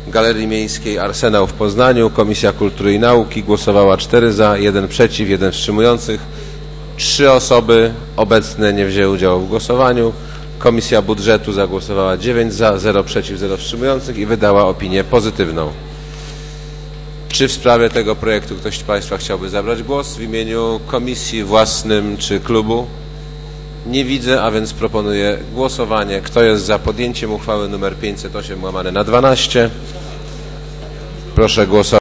Galerii Miejskiej Arsenał w Poznaniu. Komisja Kultury i Nauki głosowała 4 za, 1 przeciw, 1 wstrzymujących. 3 osoby obecne nie wzięły udziału w głosowaniu. Komisja Budżetu zagłosowała 9 za, 0 przeciw, 0 wstrzymujących i wydała opinię pozytywną. Czy w sprawie tego projektu ktoś z Państwa chciałby zabrać głos w imieniu komisji, własnym czy klubu? Nie widzę, a więc proponuję głosowanie. Kto jest za podjęciem uchwały nr 508/12? Proszę głosować.